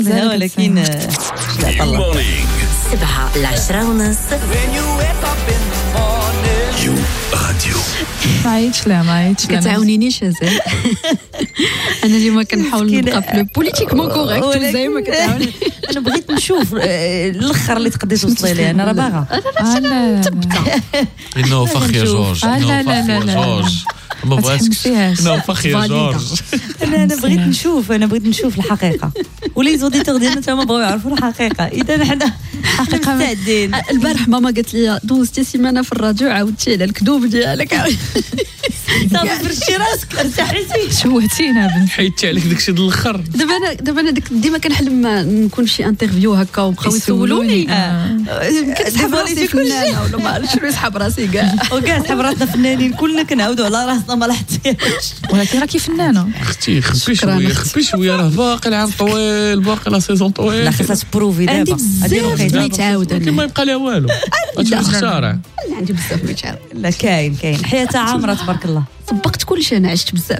ولكن لا طلع 7 ل10:30 يو راديو. ما عيطش كتعاونينيش ازال. انا اليوم كنحاول نبقى في بوليتيكمون كوريكت زي ما كتعاوني. انا بغيت نشوف الاخر اللي تقدري توصلي ليه. انا راه باغا انه فخ يا جورج. لا ما بغيتش انه فخ يا جورج. انا بغيت نشوف الحقيقه ولي زوديتور ديالنا تما بغاو يعرفوا الحقيقه. اذا حنا حقيقه مستعدين. البارح ماما قالت لي دوزتي سيمانه في الراديو عاودتي على الكذوب ديالك. صافي فرشي راسك ارتاحيتي شوهتينا بنت. حيدتي عليك داكشي ديال الاخر. دابا انا ديما كنحلم نكون في شي انترفيو هكا وبقاو يسولوني كنسحب راسي فنانه ولا ما عرفتش شنو يسحب راسي كاع. وكاع سحب راسنا فنانين كلنا كنعاودوا على راسنا ما لاحظتيش. ولكن راكي فنانه اختي خبي شويه راه باقي العام طويل باقي لا سيزون طويل. لا خاصها تبروفي دابا اللي تعاود ولكن ما يبقى لها والو غتمشي الشارع. عندي بزاف اللي تعاود. لا كاين حياتها عامره تبارك الله. طبقت كل شيء. انا عشت بزاف.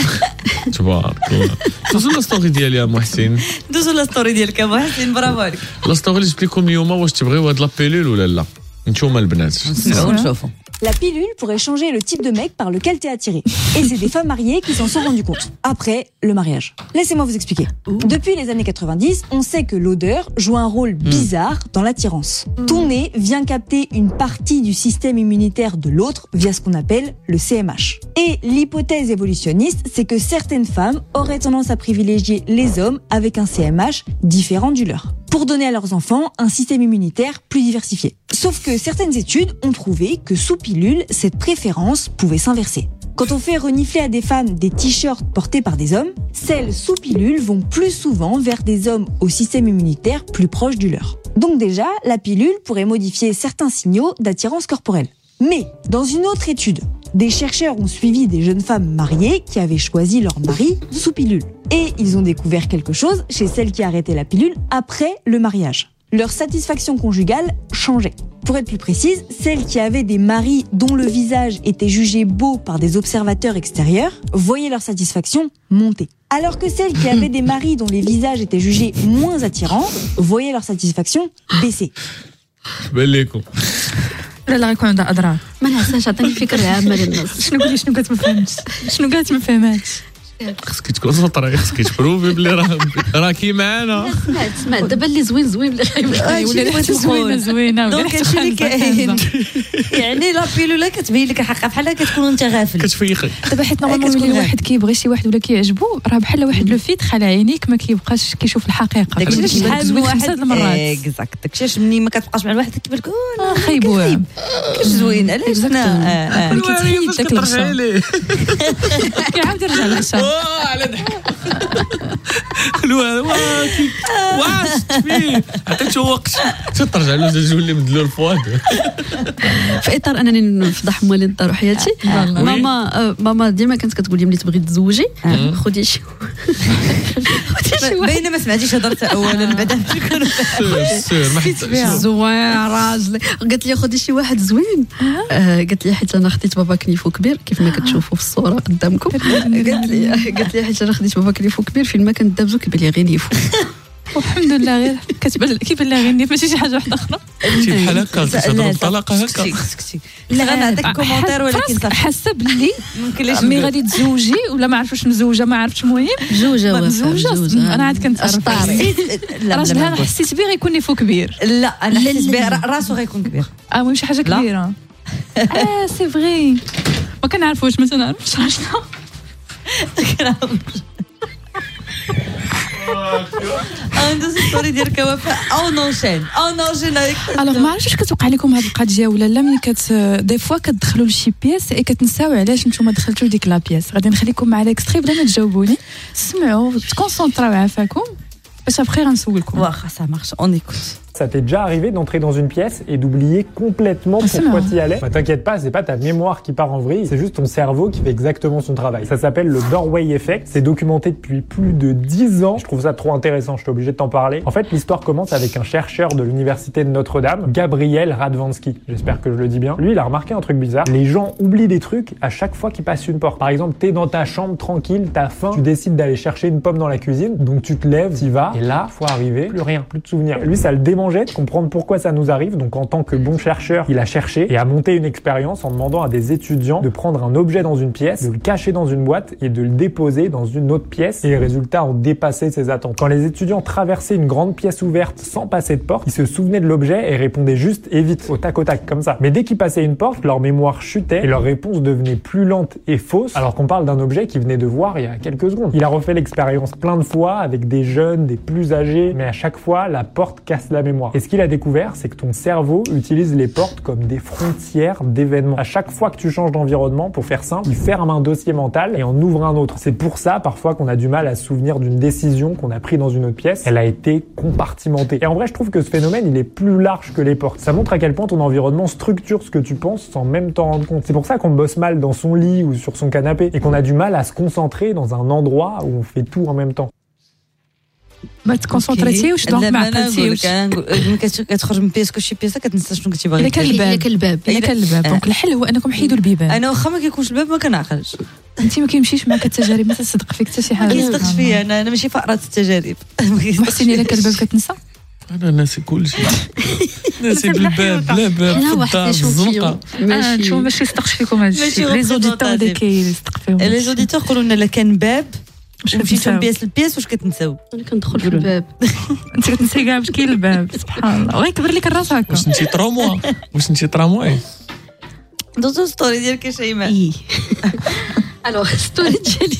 تبارك الله. دوزو لا ستوري ديالي يا محسن. دوزو لا ستوري ديالك يا محسن. برافو عليك. لا ستوري اللي جبت لكم اليوم واش تبغيو هاد لا بيلول ولا لا نتوما البنات. نشوفوا. La pilule pourrait changer le type de mec par lequel t'es attiré. Et c'est des femmes mariées qui s'en sont rendues compte. Après le mariage. Laissez-moi vous expliquer. Depuis les années 90, on sait que l'odeur joue un rôle bizarre dans l'attirance. Ton nez vient capter une partie du système immunitaire de l'autre via ce qu'on appelle le CMH. Et l'hypothèse évolutionniste, c'est que certaines femmes auraient tendance à privilégier les hommes avec un CMH différent du leur, pour donner à leurs enfants un système immunitaire plus diversifié. Sauf que certaines études ont prouvé que sous pilule, cette préférence pouvait s'inverser. Quand on fait renifler à des femmes des t-shirts portés par des hommes, celles sous pilule vont plus souvent vers des hommes au système immunitaire plus proche du leur. Donc déjà, la pilule pourrait modifier certains signaux d'attirance corporelle. Mais dans une autre étude, des chercheurs ont suivi des jeunes femmes mariées qui avaient choisi leur mari sous pilule. Et ils ont découvert quelque chose chez celles qui arrêtaient la pilule après le mariage. Leur satisfaction conjugale changeait. Pour être plus précise, celles qui avaient des maris dont le visage était jugé beau par des observateurs extérieurs voyaient leur satisfaction monter. Alors que celles qui avaient des maris dont les visages étaient jugés moins attirants voyaient leur satisfaction baisser. بالكم لا غيكون عندها اضرار. ما نعساش. عطيني فكره عامه للناس. شنو كنت ما فهمتش شنو قالت ما فهماتش. خصك تكون سطري خصك تبروفي بلي راكي معانا. سمعت دابا اللي زوين بلي ولا زوينه دونك هادشي اللي كاين. يعني لا بيلولا كتبين لك الحقيقه بحال كتكون انت غافل كتفيخي. دابا حيت نورمالمون واحد كيبغي شي واحد ولا كيعجبو راه بحال واحد لو فيتر على عينيك ما كيبقاش كيشوف الحقيقه. داكشي شحال من واحد المرات اكزاكت. داكشي ملي ما كتبقاش مع الواحد كيبان لك خايبوها كاش زوين علاش انا كيتحيد داك الرشا كيعاود يرجع للعشاء على ضحك. واش فيه عطيتو وقت ترجع له زوج اللي مدلو الفؤاد. في اطار انني نفضح مالي نطر حياتي. ماما ديما كانت كتقول لي ملي تبغي تزوجي خدي شي باينه ما سمعتيش هضرت اولا بعدا زوين راجلي. قالت لي خدي شي واحد زوين. قالت لي حيت انا خديت بابا كنيفو كبير كيف ما كتشوفوا في الصوره قدامكم. قالت لي حيت انا خديت بابا كنيفو كبير فين ما كندابزو كيبان لي غير نيفو. والحمد لله غير كيبان لها غير نيف ماشي شي حاجه واحده اخرى. انت بحال هكا كتهضروا بالطلاقه هكا. لا غنعطيك كومونتير ولكن حاسه باللي ملي غادي تزوجي ولا ما عرفتش مزوجه ما عرفتش المهم مزوجه انا عاد كنت راجلها حسيت بيه غيكون نيفو كبير. لا انا حسيت بيه راسو غيكون كبير. المهم شي حاجه كبيره. سي فري ما كنعرفوش ما تنعرفش شنو. ندوز ستوري ديالك وفاء او نونشين هذيك. الوغ ما عرفتش واش كتوقع لكم هاد القضيه ولا لا. ملي دي فوا كتدخلوا لشي بياس اي كتنساو علاش نتوما دخلتوا لديك لا بياس. غادي نخليكم مع الاكستري بلا ما تجاوبوني. سمعوا تكونسونطراو عافاكم باش ابخي غنسولكم. واخا سا مارش اون ايكوت. Ça t'est déjà arrivé d'entrer dans une pièce et d'oublier complètement pourquoi t'y allais? Bah, t'inquiète pas, c'est pas ta mémoire qui part en vrille, c'est juste ton cerveau qui fait exactement son travail. Ça s'appelle le doorway effect. C'est documenté depuis plus de 10 ans. Je trouve ça trop intéressant, je suis obligé de t'en parler. En fait, l'histoire commence avec un chercheur de l'université de Notre-Dame, Gabriel Radwanski. J'espère que je le dis bien. Lui, il a remarqué un truc bizarre. Les gens oublient des trucs à chaque fois qu'ils passent une porte. Par exemple, t'es dans ta chambre tranquille, t'as faim, tu décides d'aller chercher une pomme dans la cuisine, donc tu te lèves, t'y vas, et là, faut arriver, plus rien, plus de souvenirs. Lui, ça le démangeait de comprendre pourquoi ça nous arrive, donc en tant que bon chercheur, il a cherché et a monté une expérience en demandant à des étudiants de prendre un objet dans une pièce, de le cacher dans une boîte et de le déposer dans une autre pièce, et les résultats ont dépassé ses attentes. Quand les étudiants traversaient une grande pièce ouverte sans passer de porte, ils se souvenaient de l'objet et répondaient juste et vite, au tac, comme ça. Mais dès qu'ils passaient une porte, leur mémoire chutait et leur réponse devenait plus lente et fausse, alors qu'on parle d'un objet qu'ils venaient de voir il y a quelques secondes. Il a refait l'expérience plein de fois avec des jeunes, des plus âgés, mais à chaque fois, la porte casse la mémoire. Et ce qu'il a découvert, c'est que ton cerveau utilise les portes comme des frontières d'événements. À chaque fois que tu changes d'environnement, pour faire simple, il ferme un dossier mental et en ouvre un autre. C'est pour ça, parfois, qu'on a du mal à se souvenir d'une décision qu'on a prise dans une autre pièce. Elle a été compartimentée. Et en vrai, je trouve que ce phénomène, il est plus large que les portes. Ça montre à quel point ton environnement structure ce que tu penses sans même t'en rendre compte. C'est pour ça qu'on bosse mal dans son lit ou sur son canapé et qu'on a du mal à se concentrer dans un endroit où on fait tout en même temps. ما تكونسونطريتيوش دونك ما عقلتيوش ملي كتخرج من بيسك شي بيسه كتنسى شنو كنتي باغي الا كان الباب دونك الحل هو انكم حيدوا البيبان. انا واخا ما كيكونش الباب ما كنعقلش. انت ما كيمشيش معك التجارب ما تصدق فيك حتى شي حاجه. ما كيصدقش فيا انا ماشي فقره التجارب. محسن الا كان الباب كتنسى انا ناسي كلشي ناسي بالباب لا باب في الدار الزنقه ماشي صدقش فيكم هادشي لي زوديتور اللي كيصدق فيهم لي زوديتور قولوا لنا كان باب مشيتو من بياس لبياس واش كتنساو؟ انا كندخل في الباب انت كتنسي كاع باش كاين الباب سبحان الله وغيكبر لك الراس هكا واش انتي ترامواي دوزو ستوري ديالك شيماء الوغ ستوري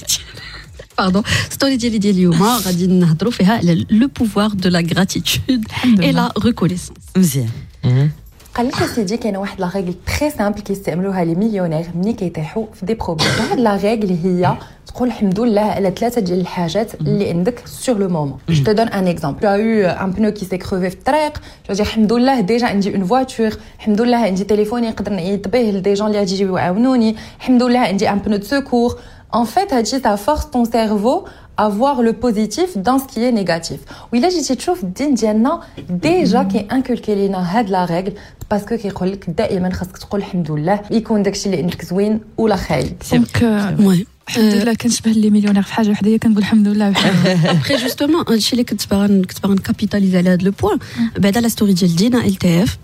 ديالي ديال اليوم غادي نهضروا فيها على لو بوفوار دو لا غراتيتود اي لا ريكونيسونس. مزيان. قال لك سيدي كاينه واحد لا ريغل تري سامبل كيستعملوها لي مليونير ملي كيطيحوا في دي بروبليم. هاد لا ريغل هي تقول الحمد لله على 3 ديال الحاجات اللي عندك سور لو مومون. جو te donne un exemple. Tu as eu un pneu qui s'est crevé في الطريق، tu vas dire الحمد لله ديجا عندي اون فواتور، الحمد لله عندي تليفون يقدر نعيط به لدي جون اللي غادي يجيو يعاونوني، الحمد لله عندي un pneu de secours. En fait, ça force ton cerveau à voir le positif dans ce qui est négatif. وإلا جيتي تشوف الدين ديالنا ديجا كينكولكي لينا هاد لا ريغل باسكو كيقول لك دائما خاصك تقول الحمد لله يكون داكشي اللي عندك زوين ولا خايب. دونك الحمد لله كنشبه لي مليونير في حاجه وحده هي كنقول الحمد لله ابخي جوستومون هادشي اللي كنت باغا نكابيتاليزي على هاد لو بوين بعدا لا ستوري ديال دينا ال تي اف.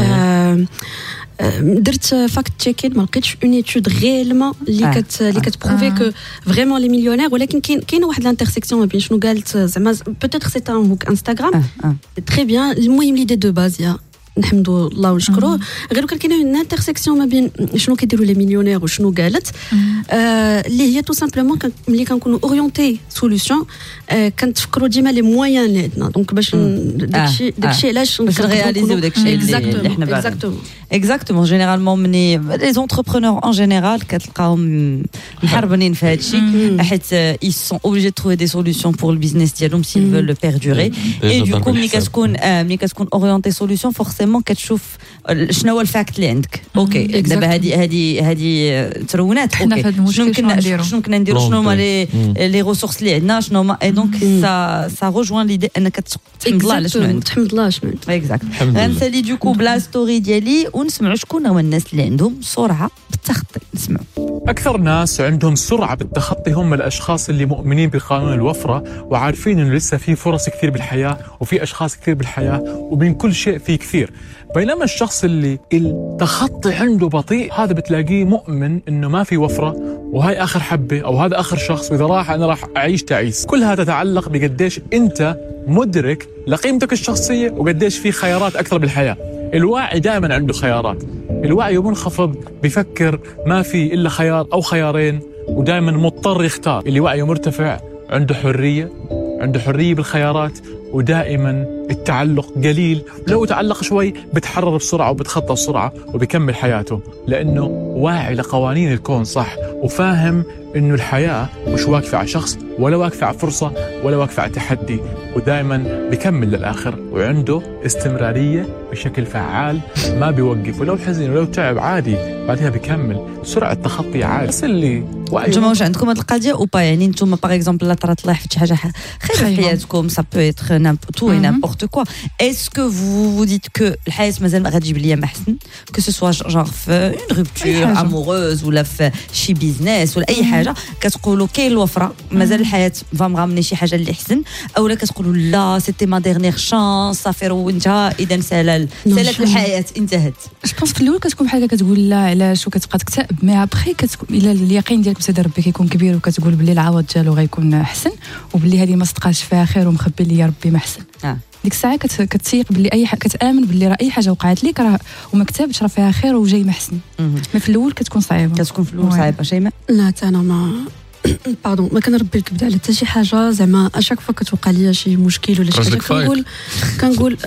درت فاكت تشيكين ما لقيتش اون ايتود غيلمون اللي كتبروفي كو فريمون لي مليونير ولكن كاينه واحد لانترسيكسيون ما بين شنو قالت زعما بوتيتر سي ان هوك انستغرام تري بيان. المهم ليدي دو باز يا نحمد الله ونشكروه غير كان كاينه اون انترسيكسيون ما بين شنو كيديروا لي مليونير وشنو قالت اللي هي تو سامبلومون ملي كنكونوا اورينتي سوليوشن كنتفكروا ديما لي مويان اللي عندنا دونك باش داكشي علاش نرياليزيو داكشي اللي حنا اكزاكتومون جينيرالمون مني لي زونتربرونور ان جينيرال كتلقاهم محربنين في هادشي حيت اي سون اوبليجي دو تروفي دي سوليوشن بور البيزنس ديالهم سي فول بيردوري اي دوكو ملي كتكون اورينتي سوليوشن فورسيمون كتشوف شنو هو الفاكت اللي عندك. اوكي دابا هذه ترونات اوكي شنو كنا نديروا شنو هما لي ريسورس اللي عندنا شنو هما اي دونك سا روجوان ليدي انك تحمد الله على شنو عندك تحمد الله شنو اكزاكت. غنسالي دوكو بلا ستوري ديالي ونسمعوا شكون هما الناس اللي عندهم سرعه بالتخطي. نسمعوا. أكثر ناس عندهم سرعة بالتخطي هم الأشخاص اللي مؤمنين بقانون الوفرة وعارفين إنه لسه في فرص كثير بالحياة وفي أشخاص كثير بالحياة وبين كل شيء في كثير. بينما الشخص اللي التخطي عنده بطيء هذا بتلاقيه مؤمن إنه ما في وفرة وهاي آخر حبة أو هذا آخر شخص وإذا راح أنا راح أعيش تعيس. كل هذا تتعلق بقديش أنت مدرك لقيمتك الشخصية وقديش في خيارات أكثر بالحياة. الواعي دائما عنده خيارات. الوعي منخفض بيفكر ما في إلا خيار أو خيارين ودائما مضطر يختار. اللي وعيه مرتفع عنده حرية بالخيارات ودائما التعلق قليل. لو تعلق شوي بتحرر بسرعة وبتخطى بسرعة وبيكمل حياته لأنه واعي لقوانين الكون صح وفاهم إنه الحياة مش واقفة على شخص ولا واقفة على فرصة ولا واقفة على تحدي، ودائما بيكمل للآخر وعنده استمرارية بشكل فعال، ما بيوقف، ولو حزن ولو تعب عادي بعدها بيكمل، سرعة تخطي عادي. بس اللي نتوما واش عندكم هاد القضيه او با؟ يعني نتوما باغ اكزومبل لا طرات الله يحفظ شي حاجه خير في حياتكم، سا بو ايتر نامبورت اي نامبورت كوا، اسكو فو ديت كو الحياه مازال ما غتجيب ليا ما احسن، كو سو سوا جونغ في اون روبتور اموروز ولا في شي بيزنس ولا اي حاجه كتقولوا كاين الوفره مازال الحياه فام غامني شي حاجه اللي احسن، اولا كتقولوا لا سيتي ما ديرنيير شانس صافي روينتها اذا سالات الحياه انتهت. جو بونس في الاول كتكون بحال هكا كتقول لا علاش وكتبقى تكتئب، مي ابخي كتكون الى اليقين ديالك بسيدي ربي كيكون كبير وكتقول بلي العوض ديالو غيكون احسن وبلي هذه ما صدقاش فيها خير ومخبي لي ربي ما احسن. ديك الساعه كتسيق بلي اي حاجه كتامن بلي راه اي حاجه وقعت لك راه وما كتبتش راه فيها خير وجاي ما احسن. مي في الاول كتكون صعيبه، شيماء. لا انا ما باردون ما كنربي الكبده على حتى شي حاجه، زعما اشاك فوا كتوقع ليا شي مشكل ولا شي حاجه كنقول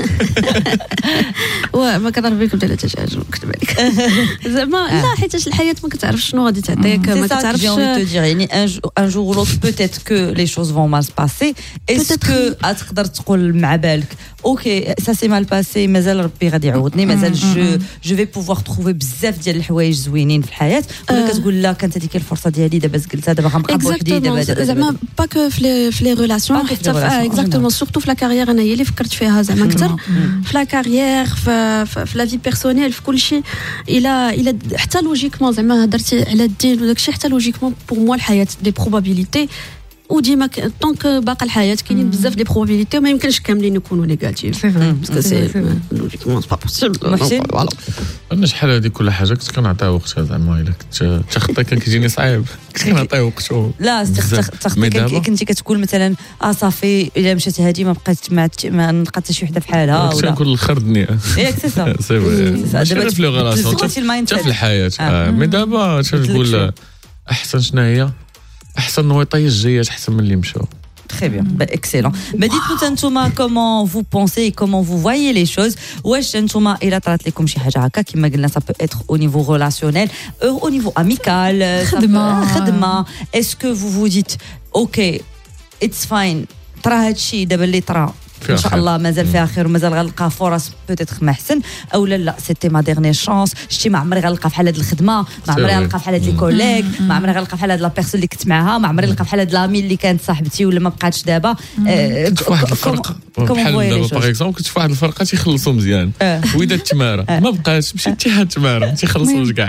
ما كنربي الكبده على حتى شي حاجه، نكتب عليك زعما لا حيت الحياه ما كتعرفش شنو غادي تعطيك، ما كتعرفش. يعني ان جور لوط بوتيت كو لي شوز فون مال باسي، اسكو تقدر تقول مع بالك اوكي سا سي مال باسي مازال ربي غادي يعوضني، مازال جو في بوفوار تروفي بزاف ديال الحوايج زوينين في الحياه، ولا كتقول لا كانت هذيك الفرصه ديالي دابا زقلتها دابا غنبقى بوحدي دابا زعما با كو في لي ريلاسيون حتى اكزاكتومون سورتو في لا كارير. انا هي اللي فكرت فيها زعما اكثر في لا كارير في لا في بيرسونيل في كل شيء، الى حتى لوجيكمون زعما هضرتي على الدين وداك الشيء، حتى لوجيكمون بور موا الحياه دي بروبابيليتي، وديما طونك باقا الحياه كاينين بزاف دي بروبابيليتي وما يمكنش كاملين يكونوا نيجاتيف باسكو سي لوجيكمون سي با بوسيبل. محسن انا شحال هذه كل حاجه كنت كنعطيها وقتها، زعما الا كنت تخطي كان كيجيني صعيب كنت كنعطيه وقته. لا تخطي كنتي كتقول مثلا صافي الا مشات هذه ما بقيت ما نلقى حتى شي وحده بحالها ولا كنقول الخر الدنيا ياك سي سا دابا في لي غالاسيون حتى في الحياه. مي دابا تقول احسن شنو هي احسن نويطي الجيات احسن من اللي مشاو. Très bien, excellent. Mais dites-nous Ntouma comment vous pensez et comment vous voyez les choses. واش نتوما إلا طرات لكم شي حاجه هكا كما قلنا ça peut être au niveau relationnel, au niveau amical, خدمه. Est-ce que vous vous dites OK it's fine طرا هادشي دابا اللي طرا ان شاء الله مازال فيها خير ومازال غنلقى فرص بوتيتر ما احسن، او لا سيتي ما ديرني شانس شتي ما عمري غنلقى بحال هاد الخدمه، ما عمري غنلقى بحال هاد لي كوليك، ما عمري غنلقى بحال هاد لا بيرسون اللي كنت معاها، ما عمري غنلقى بحال هاد لامي اللي كانت صاحبتي ولا ما بقاتش دابا. كنت في واحد الفرقه بحال دابا باغ اكزومبل كنت في واحد الفرقه تيخلصوا مزيان ويدا التماره ما بقاش مشيت حتى هاد التماره تيخلصوا كاع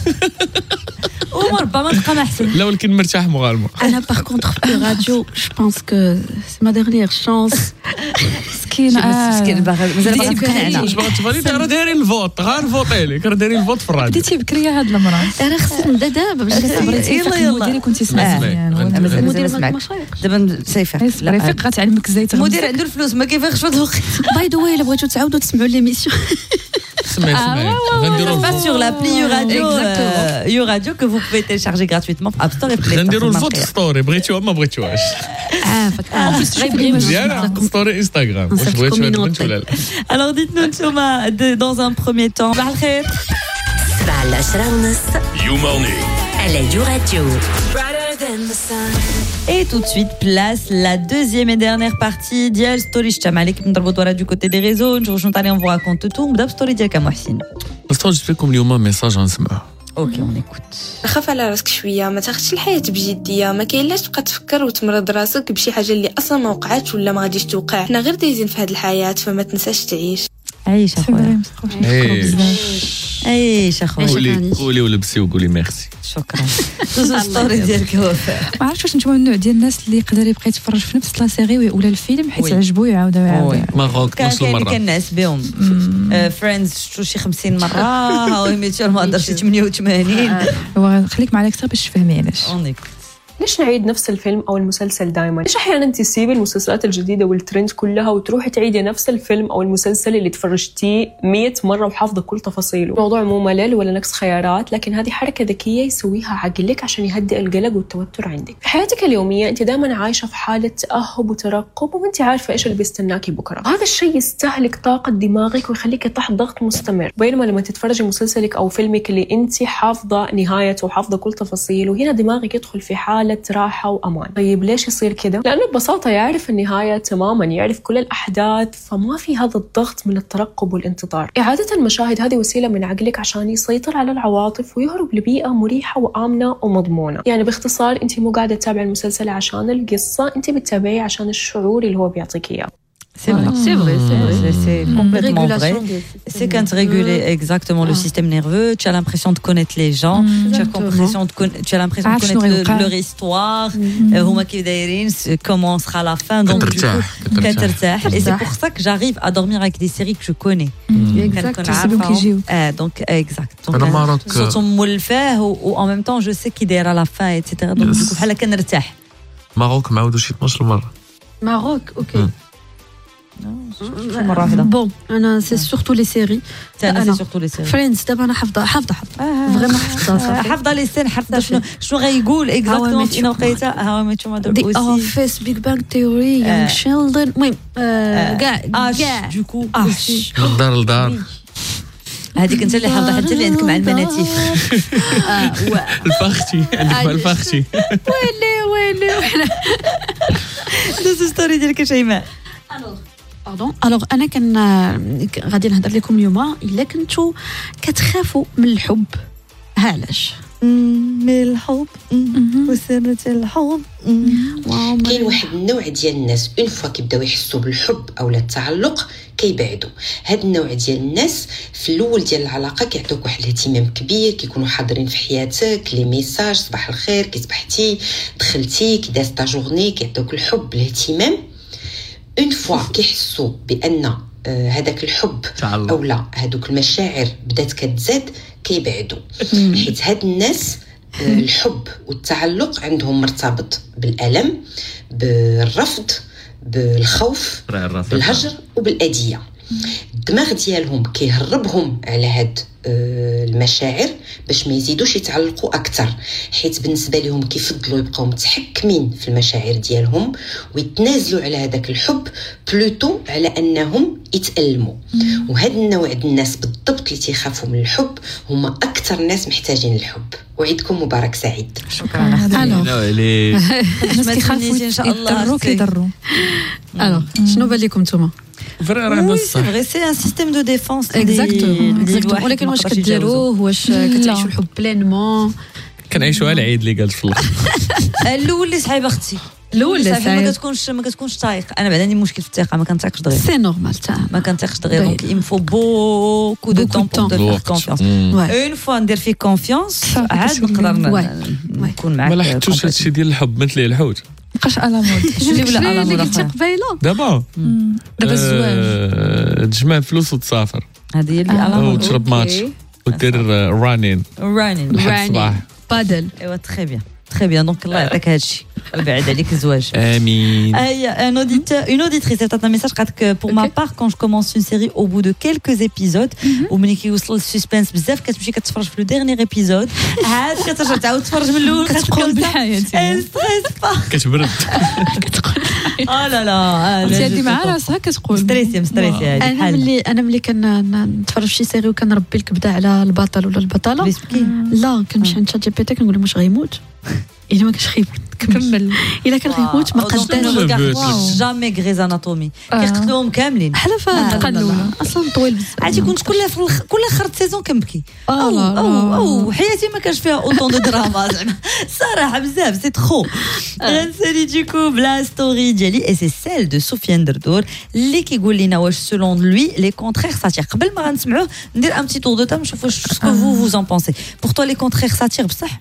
وربما تلقى ما احسن. لا ولكن مرتاح مغالمه. انا باغ كونطخ في الراديو جو بونس كو سي ما ديرنيير شانس مسكينه مازال ما تقنعنا واش باغا تفالي راه دايرين الفوت غير فوتي لك راه دايرين الفوت في الراديو. بديتي بكريه هاد المراه راه خصني نبدا دابا باش يلا المدير كنتي سمعتي المدير ما دابا سيفك رفيق غتعلمك ازاي تغمس. المدير عنده الفلوس ما كيفيقش هاد الوقت. باي ذا واي الا بغيتو تعاودوا تسمعوا ليميسيون سمعي غنديروا sur l'appli YouRadio que vous pouvez télécharger gratuitement App Store et Play Store. غنديروا الفوت ستوري بغيتوها ما بغيتوهاش. مزيانه ستوري انستغرام واش بغيتو البنت ولا لا. Alors dites-nous Ntouma dans un premier temps. صباح الخير. صباح العشرة ونص. You morning. على YouRadio. Et tout de suite, place la deuxième et dernière partie d'Yal Story. Ch'tamalek m'darbotwara du côté des réseaux. Je rejoins on vous raconte tout. M'dab story d'Yaka Mohsin. الستوري جبت لكم اليوم ميساج غنسمعوه. اوكي اون ايكوت. خاف على راسك شويه، ما تاخذش الحياه بجديه، ما كاين لاش تبقى تفكر وتمرض راسك بشي حاجه اللي اصلا ما وقعتش ولا ما غاديش توقع. حنا غير دايزين في هذه الحياه فما تنساش تعيش. عيش اخويا عيش اخويا. قولي ولبسي وقولي ميرسي. شكرا. الستوري ديالك وفاء. ما عرفتش واش نتوما من النوع ديال الناس اللي يقدر يبقى يتفرج في نفس لا سيري ولا الفيلم حيت عجبو يعاود ماروك نص المره. كاين ناس بهم فريندز شفتو شي 50 مره هاو ميتشر ما هضرش 88. خليك معايا اكثر باش تفهمي علاش. ليش نعيد نفس الفيلم أو المسلسل دائما؟ ليش أحيانا تسيبي المسلسلات الجديدة والترند كلها وتروحي تعيدي نفس الفيلم أو المسلسل اللي تفرجتيه 100 مرة وحافظة كل تفاصيله؟ الموضوع مو ملل ولا نقص خيارات، لكن هذه حركة ذكية يسويها عقلك عشان يهدئ القلق والتوتر عندك. في حياتك اليومية أنت دائما عايشة في حالة تأهب وترقب وأنت عارفة إيش اللي بيستناكي بكرة. هذا الشيء يستهلك طاقة دماغك ويخليك تحت ضغط مستمر، بينما لما تتفرجي مسلسلك أو فيلمك اللي أنت حافظة نهايته وحافظة كل تفاصيله، هنا دماغك يدخل في حالة راحة وأمان. طيب ليش يصير كده؟ لأنه ببساطة يعرف النهاية تماما، يعرف كل الأحداث، فما في هذا الضغط من الترقب والانتظار. إعادة المشاهد هذه وسيلة من عقلك عشان يسيطر على العواطف ويهرب لبيئة مريحة وآمنة ومضمونة. يعني باختصار أنت مو قاعدة تتابع المسلسل عشان القصة، أنت بتتابعيه عشان الشعور اللي هو بيعطيك إياه. C'est vrai, c'est complètement vrai. C'est quand tu régules exactement le système nerveux, tu as l'impression de connaître les gens, tu as l'impression de connaître leur histoire, comment sera la fin, donc du coup, et c'est pour ça que j'arrive à dormir avec des séries que je connais. Donc exact. Donc ou en même temps je sais qui est à la fin, etc. Donc du coup بحال كنرتاح. ماروك معاودوا شي 12 مرة. ماروك اوكي. Bon, c'est surtout les séries. C'est surtout les séries. Friends, d'abord أنا حافظة vraiment حافظة les scènes حافظة شنو غيقول exactement في وقيتها How I Met Your Mother The Office, Big Bang Theory, Young Sheldon. المهم كاع du coup من دار لدار. هذيك انت اللي حافظة حتى اللي عندك مع المناتيف. الفاختي عندك مع الفاختي. ويلي دوز ستوري ديالك شيماء. الوغ انا كان غادي نهضر لكم اليوم الا كنتو كتخافوا من الحب. علاش؟ من الحب وسنة الحب. كاين واحد النوع ديال الناس اون فوا كيبداو يحسوا بالحب او التعلق كيبعدوا. هاد النوع ديال الناس في الاول ديال العلاقه كيعطوك واحد الاهتمام كبير، كيكونوا حاضرين في حياتك، لي ميساج صباح الخير، كي صبحتي، دخلتي، كي داز تا جورني، كيعطوك الحب الاهتمام. اون فوا كيحسوا بان هذاك الحب او لا هذوك المشاعر بدات كتزاد كيبعدوا، حيت هاد الناس الحب والتعلق عندهم مرتبط بالألم، بالرفض، بالخوف، بالهجر وبالأذية. الدماغ ديالهم كيهربهم على هاد المشاعر باش ما يزيدوش يتعلقوا اكثر، حيت بالنسبه لهم كيفضلوا يبقاو متحكمين في المشاعر ديالهم ويتنازلوا على هذاك الحب بلوتو على انهم يتألموا. وهذا النوع ديال الناس بالضبط اللي تيخافوا من الحب هما اكثر ناس محتاجين الحب. وعيدكم مبارك سعيد. شكرا. الناس كيخافوا ان شاء الله كيضروا. الوغ شنو بان لكم نتوما؟ Oui, c'est vrai, c'est un système de défense. Exactement. ولكن واش كديروه؟ واش كتعيشوا الحب بلينمون؟ كنعيشوا العيد اللي قالت في الاخر. الاول اللي صعيب اختي، الاول اللي صعيب ما كتكونش طايق. انا بعد عندي مشكل في الثقه، ما كنطيقش دغيا. سي نورمال ما كنطيقش دغيا. دونك il me faut beaucoup de temps pour te faire confiance. Une fois ندير فيك confiance عاد نقدر نكون معاك. ما لاحظتوش هادشي ديال الحب مثل الحوت مابقاش على مود. اللي ولا على مود قلتي قبيله دابا الزواج تجمع فلوس وتسافر. هذه هي اللي على مود. وتشرب ماتش ودير رانين الصباح بادل. ايوا تري بيان très bien. Donc الله يعطيك هادشي بعد عليك الزواج. امين. Une auditrice elle a un message que pour ma part quand je commence une série au bout de quelques épisodes وملي كيوصل السسبنس بزاف كتمشي كتفرج في لو ديرني ايبيزود عاد كترجع تعاود تفرج من الاول كتقول بالحياه كتبرد لا لا انت هادي مع راسها كتقول مستريسي هادي. انا ملي كنتفرج شي سيري وكنربي الكبده على البطل ولا البطله لا كنمشي عند شات جي بي تي كنقول له واش غيموت إلا ما كانش كمل إلا كان غيموت ما قداش جامي غريز اناتومي كيقتلوهم كاملين بحال فالحلقه الاولى اصلا طويل بزاف. عرفتي كنت كل اخر سيزون كنبكي او حياتي ما كانش فيها اوطون دو دراما زعما صراحه بزاف سي ترو. غنسالي ديكو بلا ستوري ديالي اي سي سيل دو سفيان دردور اللي كيقول لنا واش سولون لوي لي كونترير ساتير. قبل ما غنسمعوه ندير ان بتي تور دو تام نشوف واش سكو فو ان بونسي. بور تو لي كونترير ساتير بصح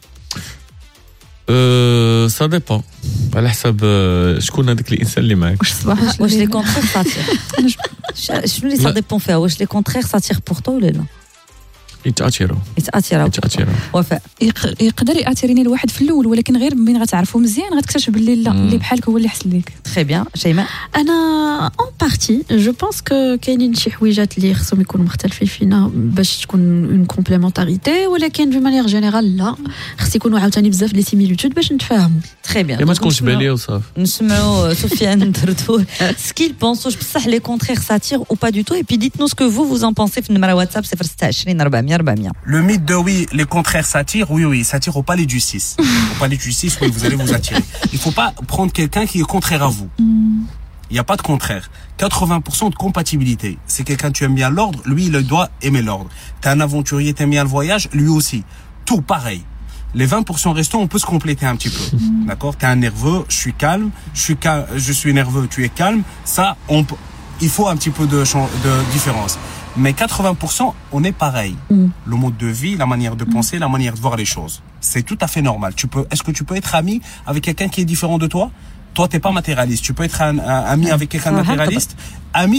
سا ديبون على حسب شكون هذاك الانسان اللي معاك. واش لي كونترير ساتير شنو اللي سا ديبون فيها؟ واش لي كونترير ساتير بور تو ولا لا؟ يتاثروا وفاء يقدر ياثرني الواحد في الاول ولكن غير من غتعرفوا مزيان غتكتشف باللي لا اللي بحالك هو اللي حسن ليك. تري بيان. شيماء انا اون بارتي جو بونس كو كاينين شي حويجات اللي خصهم يكونوا مختلفين فينا باش تكون اون كومبليمونتاريتي ولكن دو مانيير جينيرال لا خص يكونوا عاوتاني بزاف لي سيميليتود باش نتفاهموا. تري بيان. ما تكونش باليه وصافي. نسمعوا سفيان دردور سكيل بونسوا بصح لي كونترير ساتير ou pas du tout et puis dites-nous ce que vous en pensez في النمره واتساب 026 400 400. Le mythe de oui, les contraires s'attirent, oui, s'attirent au palais du 6. Au palais du 6, oui, vous allez vous attirer. Il faut pas prendre quelqu'un qui est contraire à vous. Il n'y a pas de contraire. 80% de compatibilité. C'est quelqu'un, tu aimes bien l'ordre, lui, il doit aimer l'ordre. T'es un aventurier, t'aimes bien le voyage, lui aussi. Tout pareil. Les 20% restants, on peut se compléter un petit peu. D'accord? T'es un nerveux, je suis calme, je suis nerveux, tu es calme. Ça, il faut un petit peu de différence. Mais 80%, on est pareil. Le mode de vie, la manière de penser, la manière de voir les choses. C'est tout à fait normal. Est-ce que tu peux être ami avec quelqu'un qui est différent de toi? Toi, t'es pas matérialiste. Tu peux être ami avec quelqu'un de matérialiste. Ami